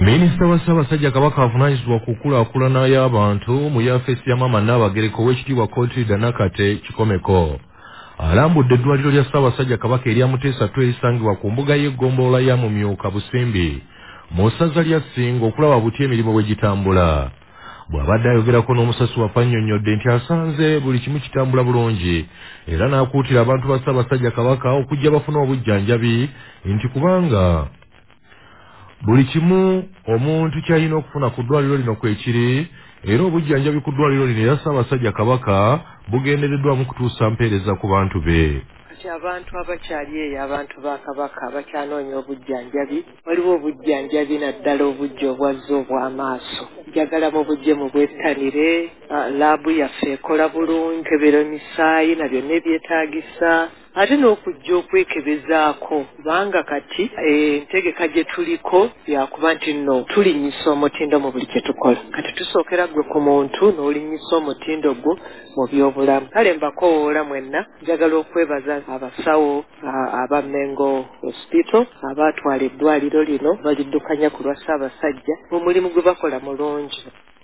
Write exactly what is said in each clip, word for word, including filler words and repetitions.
Minisita wa Ssaabasajja Kabaka avunaanyizibwa ku kulaakulana y'abantu mu yafeesi ya Maama Nnaabagereka Oweekitiibwa Clotilde Nakate Kikomeko alambudde eddwaliro lya Ssaabasajja Kabaka erya Muteesa two erisangibwa ku mbuga y'eggombolola ya Mumyuka Busimbi mu ssaza lya Ssingo okulaba buti emirimu bwe gitambula. Bw'abadde ayogerako n'omusasi wa annyonnyodde nti asanze buli kimu kitambula bulungi era n'akuutira abantu ba Ssaabasajja Kabaka okujja bafuna obujjanjabi nti kubanga buli kimu omuntu kyalina okufuna ku ddwaliro lino kwekiri era obujjanjabi ku ddwaliro lino era Ssaabasajja Kabaka bugendereddwamu kutuusa mpeereza ku bantu be. Kati abantu abakyali eyo abantu ba Kabaka abakyanoonya obujjanjabi waliwo obujjanjabi naddala obujja obwazze obw'amaaso njagala mu bujje mu bwettanire laabu yaffe ekola bulungi kebera emisaayi nabyo nebyetaagisa ate n'okujja okwekebezaako kubanga kati entegeka gye tuliko yakuba nti nno tulinnyisa omutindo mu buli kye tukola kati tusookera gwe ku muntu n'olinnyisa omutindo gwo mu by'obulamu. Kale mbakoowoola mwenna njagala okwebaza abasawo aba Mengo Hospital abaatwala eddwaliro lino baliddukanya ku lwa Ssaabasajja omulimu gwe bakola mulungi.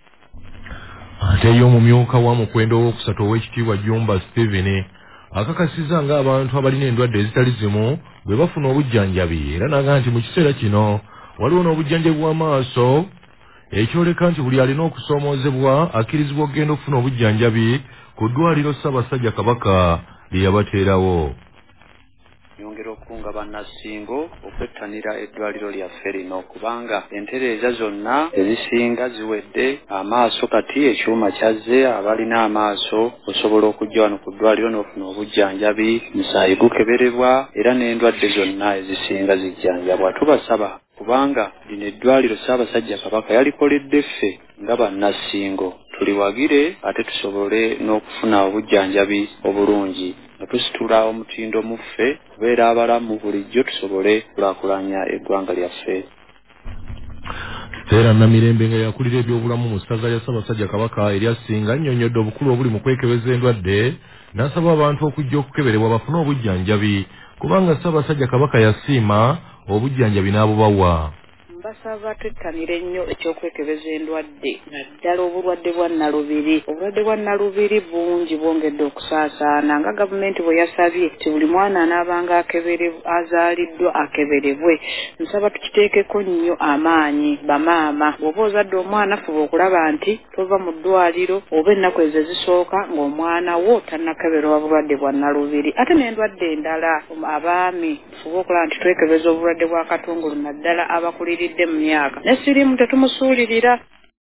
Ate y'omumyuka wa mukwendo ow'okusatu Oweekitiibwa Jumba Stephen akakasiza ng'abantu abalina endwadde ezitali zimu bwe bafuna obujjanjabi era n'agamba nti mu kiseera kino waliwo n'obujjanjabi bw'amaaso ekyoleka nti buli alina okusoomoozebwa akkirizibwa okugenda okufuna obujjanjabi ku ddwaliro Ssaabasajja Kabaka lye yabateerawo. Nyongera okunga bannasingo okwettanira eddwaliro lyaffe lino kubanga entereeza zonna ezisinga ziwedde amaaso kati ekyuma kyazze abalina amaaso osobola okujja wano ku ddwaliro n'ofuna obujjanjabi musaayi gukeberebwa era n'endwadde zonna ezisinga zijjanjabwa. Tubasaba kubanga lino eddwaliro Ssaabasajja Kabaka yalikoledde ffe nga bannasingo tuliwagire ate tusobole n'okufuna obujjanjabi obulungi nga tusitula omutindo mu ffe kubeera abalamu bulijjo tusobole kulaakulanya eggwanga lyaffe. Stella Namirembe nga yakulira ebyobulamu mu ssaza lya Ssaabasajja Kabaka erya Ssinga annyonnyodde obukulu obuli mu kwekebeza endwadde n'asaba abantu okujja okukeberebwa bafune obujjanjabi kubanga Ssaabasajja Kabaka yasiima obujjanjabi n'abubawa. Mbasaba twettanire nnyo ekyokwekebeza endwadde naddala obulwadde bwa Nalubiri. Obulwadde bwa Nalubiri bungi bwongedde okusaasaana nga gavumenti bwe yasabye ti buli mwana anaabanga akeberebwa azaaliddwa akeberebwe. Nsaba tukiteekeko nnyo amaanyi bamaama. Bw'oba ozadde omwana fuba okulaba nti tova mu ddwaliro oba ennaku ezo ezisooka ng'omwana wo tannakeberwa bulwadde bwa Nalubiri. Ate n'endwadde endala abaami fuba okulaba nti twekebeza obulwadde bwa katungulu naddala abakuliridde mu myaka. Ne siriimu tetumusuulirira.